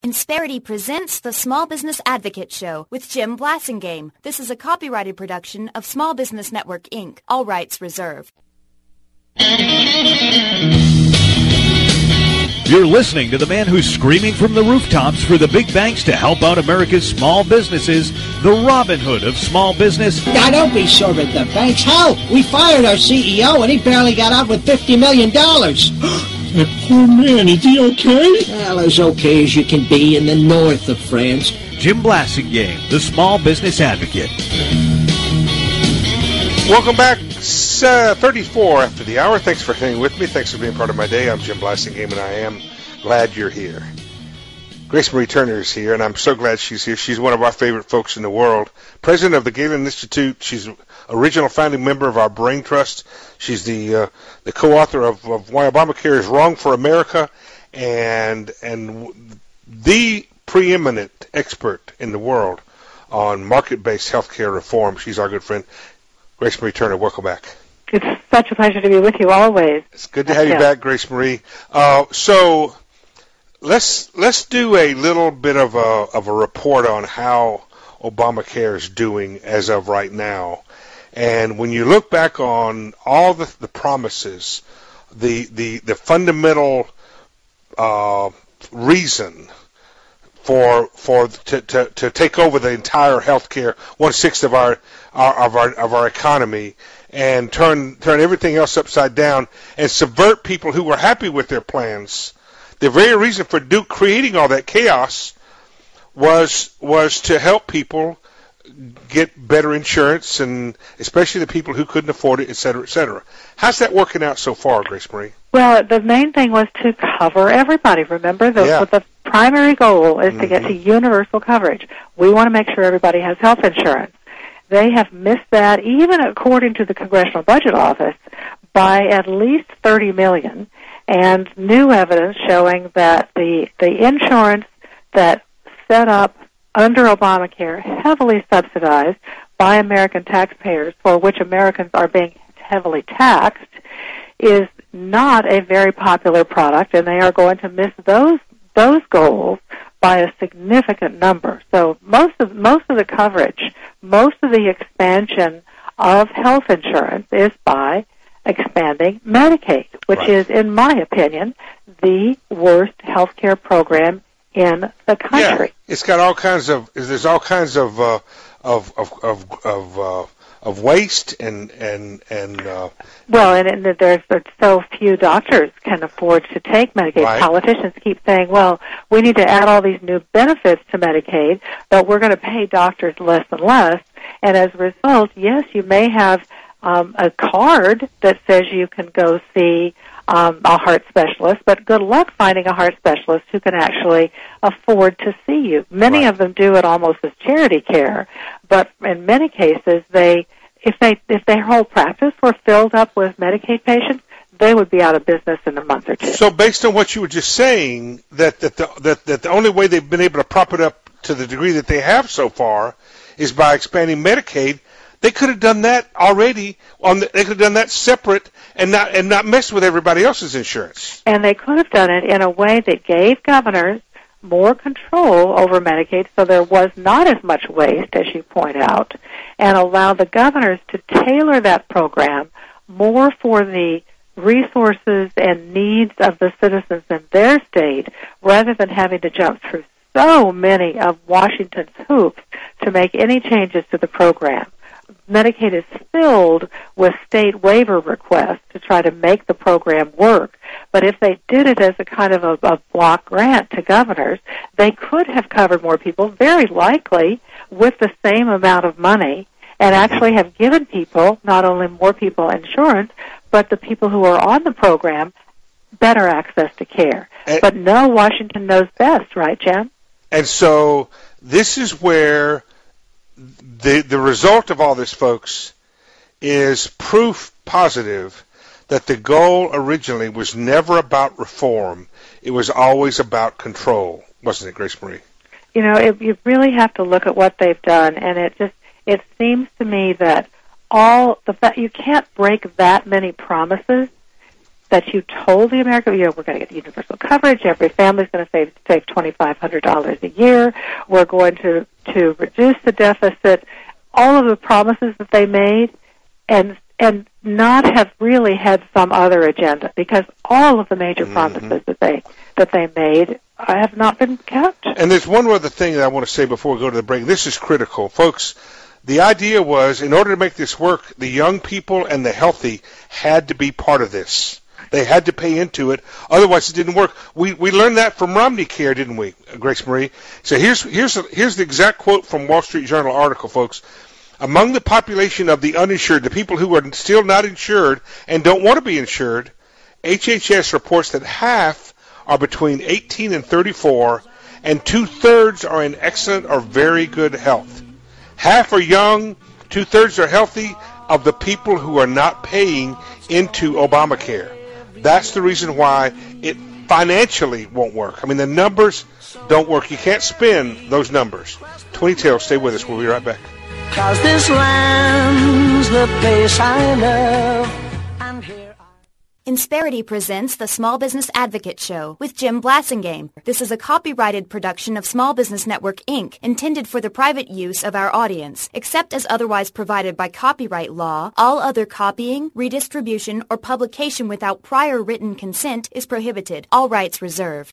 Insperity presents the Small Business Advocate Show with Jim Blasingame. This is a copyrighted production of Small Business Network, Inc. All rights reserved. You're listening to the man who's screaming from the rooftops for the big banks to help out America's small businesses, the Robin Hood of small business. Now, don't be sore at the banks. Hell, we fired our CEO and he barely got out with $50 million. That poor man, is he okay? Well, as okay as you can be in the north of France. Jim Blasingame, the small business advocate. Welcome back. 34 after the hour. Thanks for hanging with me. Thanks for being part of my day. I'm Jim Blasingame, and I am glad you're here. Grace Marie Turner is here, and I'm so glad she's here. She's one of our favorite folks in the world. President of the Galen Institute. She's original founding member of our Brain Trust. She's the co-author of Why Obamacare is Wrong for America, and the preeminent expert in the world on market-based healthcare reform. She's our good friend. Grace Marie Turner, welcome back. It's such a pleasure to be with you always. It's good to have you back, Grace Marie. So let's do a little bit of a report on how Obamacare is doing as of right now. And when you look back on all the promises, the fundamental reason to take over the entire healthcare 1/6 of our economy and turn everything else upside down and subvert people who were happy with their plans. The very reason for creating all that chaos was to help people get better insurance, and especially the people who couldn't afford it, et cetera, et cetera. How's that working out so far, Grace Marie? Well, the main thing was to cover everybody. Remember, the primary goal is to get to universal coverage. We want to make sure everybody has health insurance. They have missed that, even according to the Congressional Budget Office, by at least $30 million, and new evidence showing that the insurance that set up under Obamacare, heavily subsidized by American taxpayers, for which Americans are being heavily taxed, is not a very popular product, and they are going to miss those goals by a significant number. So most of the coverage, most of the expansion of health insurance is by expanding Medicaid, which is, in my opinion, the worst health care program in the country. Yeah, it's got all kinds of waste and there's so few doctors can afford to take Medicaid. Right. Politicians keep saying, well, we need to add all these new benefits to Medicaid, but we're going to pay doctors less and less. And as a result, yes, you may have a card that says you can go see a heart specialist, but good luck finding a heart specialist who can actually afford to see you. Many of them do it almost as charity care, but in many cases, if their whole practice were filled up with Medicaid patients, they would be out of business in a month or two. So, based on what you were just saying, that the only way they've been able to prop it up to the degree that they have so far is by expanding Medicaid. They could have done that already. They could have done that separate and not mess with everybody else's insurance. And they could have done it in a way that gave governors more control over Medicaid, so there was not as much waste, as you point out, and allow the governors to tailor that program more for the resources and needs of the citizens in their state, rather than having to jump through so many of Washington's hoops to make any changes to the program. Medicaid is filled with state waiver requests to try to make the program work. But if they did it as a kind of a block grant to governors, they could have covered more people, very likely with the same amount of money, and actually have given people, not only more people insurance, but the people who are on the program better access to care. But no, Washington knows best, right, Jim? And so this is where the result of all this, folks, is proof positive that the goal originally was never about reform. It was always about control, wasn't it, Grace Marie? You know, you really have to look at what they've done, and it seems to me that you can't break that many promises that you told the American, we're going to get universal coverage, every family's going to save $2,500 a year, we're going to reduce the deficit, all of the promises that they made, and not have really had some other agenda, because all of the major promises that they made have not been kept. And there's one other thing that I want to say before we go to the break. This is critical. Folks, the idea was, in order to make this work, the young people and the healthy had to be part of this. They had to pay into it. Otherwise, it didn't work. We learned that from Romney Care, didn't we, Grace Marie? So here's the exact quote from Wall Street Journal article, folks. Among the population of the uninsured, the people who are still not insured and don't want to be insured, HHS reports that half are between 18 and 34, and 2/3 are in excellent or very good health. Half are young, 2/3 are healthy of the people who are not paying into Obamacare. That's the reason why it financially won't work. I mean, the numbers don't work. You can't spin those numbers. 20 Tails, stay with us. We'll be right back. 'Cause this land's the place I love, and here Insperity presents the Small Business Advocate Show with Jim Blasingame. This is a copyrighted production of Small Business Network, Inc., intended for the private use of our audience. Except as otherwise provided by copyright law, all other copying, redistribution, or publication without prior written consent is prohibited. All rights reserved.